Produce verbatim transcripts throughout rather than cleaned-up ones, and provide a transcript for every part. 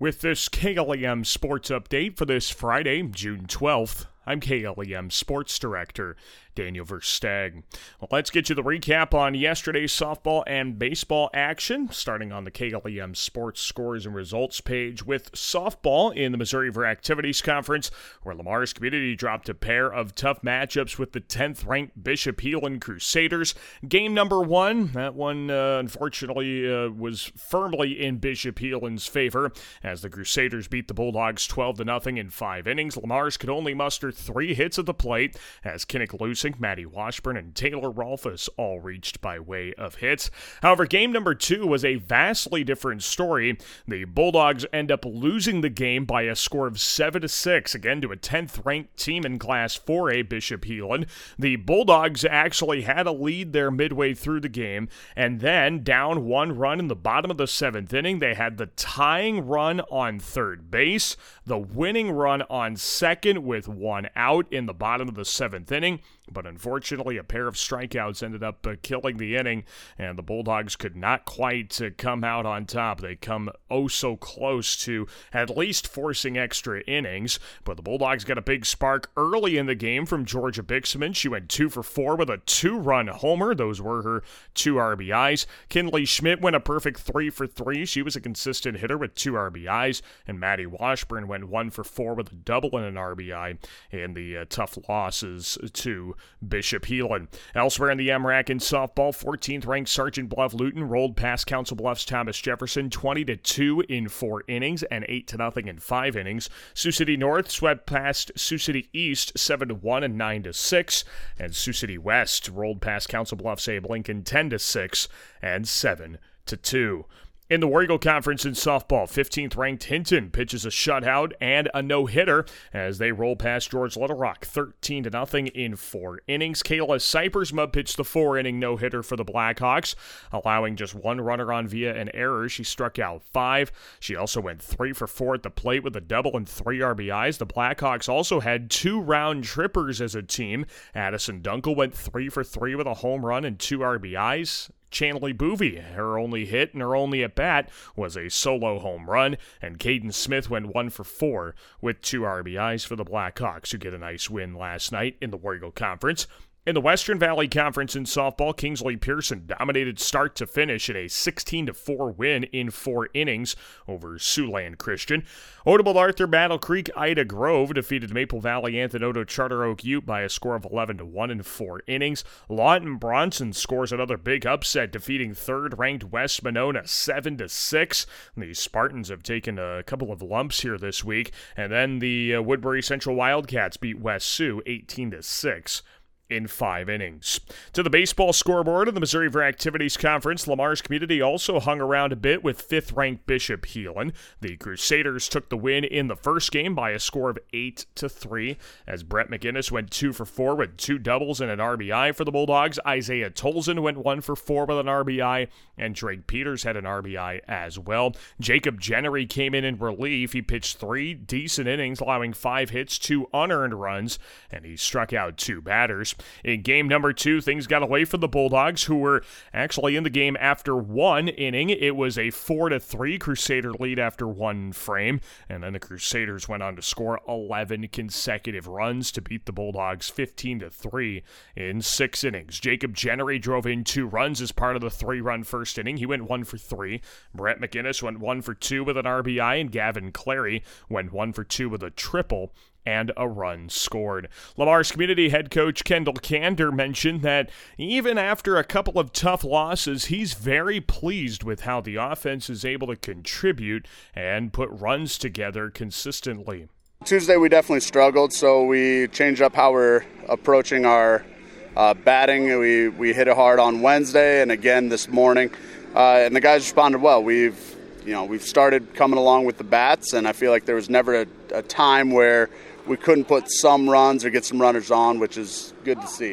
With this K L E M Sports Update for this Friday, June twelfth, I'm K L E M Sports Director Daniel Versteg. Well, let's get you the recap on yesterday's softball and baseball action, starting on the K L E M Sports Scores and Results page with softball in the Missouri for Activities Conference, where Lamar's Community dropped a pair of tough matchups with the tenth-ranked Bishop Heelan Crusaders. Game number one, that one uh, unfortunately uh, was firmly in Bishop Heelan's favor, as the Crusaders beat the Bulldogs twelve to nothing in five innings. Lamar's could only muster three hits at the plate, as Kinnick Lusing, Maddie Washburn, and Taylor Rolfus all reached by way of hits. However, game number two was a vastly different story. The Bulldogs end up losing the game by a score of seven to six, again to a tenth-ranked team in Class four A, Bishop Heelan. The Bulldogs actually had a lead there midway through the game, and then down one run in the bottom of the seventh inning, they had the tying run on third base, the winning run on second with one out in the bottom of the seventh inning. But unfortunately, a pair of strikeouts ended up uh, killing the inning, and the Bulldogs could not quite uh, come out on top. They come oh so close to at least forcing extra innings, but the Bulldogs got a big spark early in the game from Georgia Bixman. She went two for four with a two-run homer. Those were her two R B Is. Kinley Schmidt went a perfect three for three. She was a consistent hitter with two R B Is, and Maddie Washburn went one for four with a double and an R B I in the uh, tough losses to Bishop Heelan. Elsewhere in the M R A C in softball, fourteenth-ranked Sergeant Bluff Luton rolled past Council Bluffs Thomas Jefferson twenty to two in four innings and eight to nothing in five innings. Sioux City North swept past Sioux City East seven to one and nine to six, and Sioux City West rolled past Council Bluffs Abe Lincoln ten to six and seven to two. In the War Eagle Conference in softball, fifteenth-ranked Hinton pitches a shutout and a no-hitter as they roll past George Little Rock thirteen to nothing in four innings. Kayla Cypersma pitched the four-inning no-hitter for the Blackhawks, allowing just one runner on via an error. She struck out five. She also went three for four at the plate with a double and three R B Is. The Blackhawks also had two round trippers as a team. Addison Dunkel went three for three with a home run and two R B Is. Chanley Boovy, her only hit and her only at-bat was a solo home run, and Caden Smith went one for four with two R B Is for the Blackhawks, who get a nice win last night in the War Eagle Conference. In the Western Valley Conference in softball, Kingsley Pearson dominated start to finish in a sixteen to four win in four innings over Siouxland Christian. Odenwald Arthur Battle Creek Ida Grove defeated Maple Valley Anthony Charter Oak Ute by a score of eleven to one in four innings. Lawton Bronson scores another big upset, defeating third-ranked West Monona seven to six. The Spartans have taken a couple of lumps here this week, and then the uh, Woodbury Central Wildcats beat West Sioux eighteen to six. In five innings. To the baseball scoreboard of the Missouri for Activities Conference, Lamar's Community also hung around a bit with fifth-ranked Bishop Heelan. The Crusaders took the win in the first game by a score of eight to three, as Brett McGinnis went two for four with two doubles and an R B I for the Bulldogs. Isaiah Tolzin went one for four with an R B I, and Drake Peters had an R B I as well. Jacob Jennery came in in relief. He pitched three decent innings, allowing five hits, two unearned runs, and he struck out two batters. In game number two, things got away from the Bulldogs, who were actually in the game after one inning. It was a four to three Crusader lead after one frame, and then the Crusaders went on to score eleven consecutive runs to beat the Bulldogs fifteen to three in six innings. Jacob Jennery drove in two runs as part of the three-run first inning. He went one for three. Brett McGinnis went one for two with an R B I, and Gavin Clary went one for two with a triple and a run scored. Lamar's Community head coach Kendall Kander mentioned that even after a couple of tough losses, he's very pleased with how the offense is able to contribute and put runs together consistently. Tuesday we definitely struggled, so we changed up how we're approaching our uh, batting. We we hit it hard on Wednesday and again this morning, uh, and the guys responded well. We've you know we've started coming along with the bats, and I feel like there was never a, a time where we couldn't put some runs or get some runners on, which is good to see.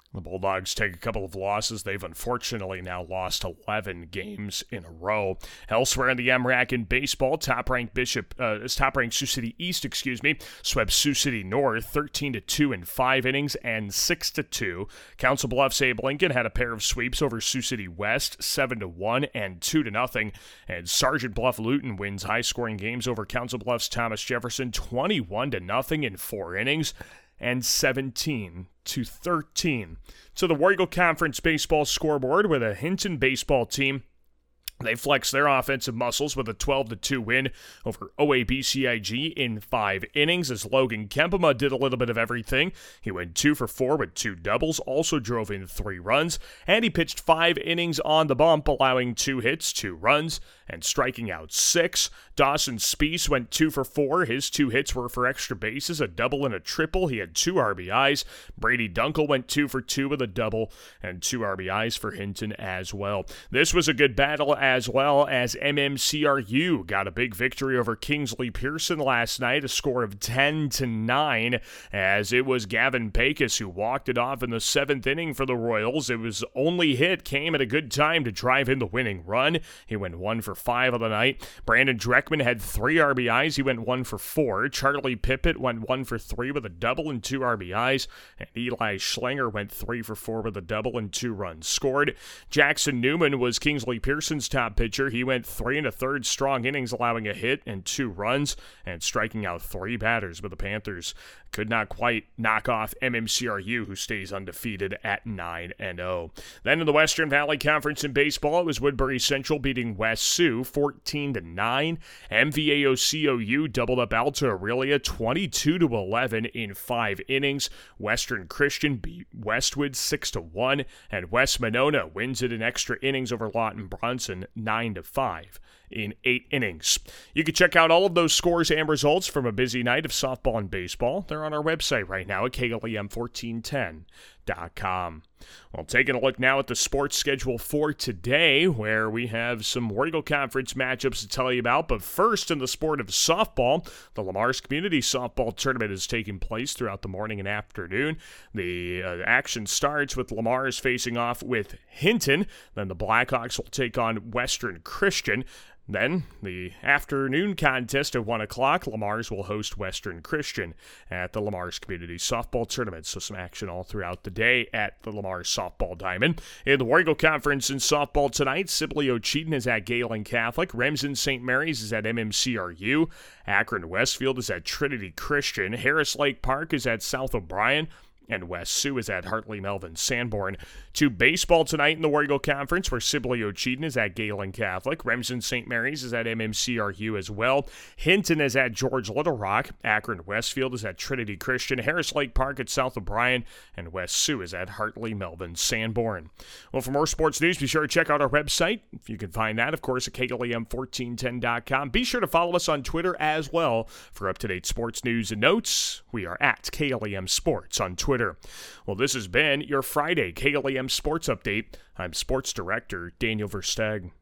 The Bulldogs take a couple of losses. They've unfortunately now lost eleven games in a row. Elsewhere in the M RAC in baseball, top-ranked Bishop, uh, top-ranked Sioux City East, excuse me, swept Sioux City North thirteen to two in five innings and six to two. Council Bluffs Abe Lincoln had a pair of sweeps over Sioux City West, seven to one and two to nothing. And Sergeant Bluff Luton wins high-scoring games over Council Bluffs Thomas Jefferson, twenty-one to nothing in four innings and seventeen to thirteen. So the War Eagle Conference baseball scoreboard with a Hinton baseball team. They flexed their offensive muscles with a twelve to two win over O A B C I G in five innings as Logan Kempema did a little bit of everything. He went two for four with two doubles, also drove in three runs, and he pitched five innings on the bump, allowing two hits, two runs, and striking out six. Dawson Speece went two for four. His two hits were for extra bases, a double and a triple. He had two R B Is. Brady Dunkel went two for two with a double and two R B Is for Hinton as well. This was a good battle as well as M M C R U got a big victory over Kingsley Pearson last night, a score of ten to nine, as it was Gavin Pecos who walked it off in the seventh inning for the Royals. It was only hit came at a good time to drive in the winning run. He went one for five of the night. Brandon Dreckman had three R B Is. He went one for four. Charlie Pippett went one for three with a double and two R B Is. And Eli Schlenger went three for four with a double and two runs scored. Jackson Newman was Kingsley Pearson's top pitcher. He went three and a third strong innings, allowing a hit and two runs and striking out three batters. But the Panthers could not quite knock off M M C R U, who stays undefeated at nine and oh. Then in the Western Valley Conference in baseball, it was Woodbury Central beating West Sioux fourteen to nine. M V A O C O U doubled up Alta Aurelia twenty-two to eleven in five innings. Western Christian beat Westwood six to one, and West Monona wins it in extra innings over Lawton Bronson nine to five. In eight innings. You can check out all of those scores and results from a busy night of softball and baseball. They're on our website right now at K L E M fourteen ten dot com. Well, taking a look now at the sports schedule for today, where we have some War Eagle Conference matchups to tell you about. But first, in the sport of softball, the Lamar's Community Softball Tournament is taking place throughout the morning and afternoon. The uh, action starts with Lamar's facing off with Hinton. Then the Blackhawks will take on Western Christian. Then, the afternoon contest at one o'clock, Lamar's will host Western Christian at the Lamar's Community Softball Tournament. So some action all throughout the day at the Lamar's Softball Diamond. In the War Eagle Conference in softball tonight, Sibley Ocheyedan is at Galen Catholic. Remsen Saint Mary's is at M M C R U. Akron Westfield is at Trinity Christian. Harris Lake Park is at South O'Brien. And West Sioux is at Hartley Melvin Sanborn. To baseball tonight in the War Eagle Conference, where Sibley Ocheyedan is at Galen Catholic. Remsen Saint Mary's is at M M C R U as well. Hinton is at George Little Rock. Akron Westfield is at Trinity Christian. Harris Lake Park at South O'Brien. And West Sioux is at Hartley Melvin Sanborn. Well, for more sports news, be sure to check out our website. You can find that, of course, at K L E M fourteen ten dot com. Be sure to follow us on Twitter as well for up-to-date sports news and notes. We are at K L E M Sports on Twitter. Well, this has been your Friday K L E M Sports Update. I'm Sports Director Daniel Versteg.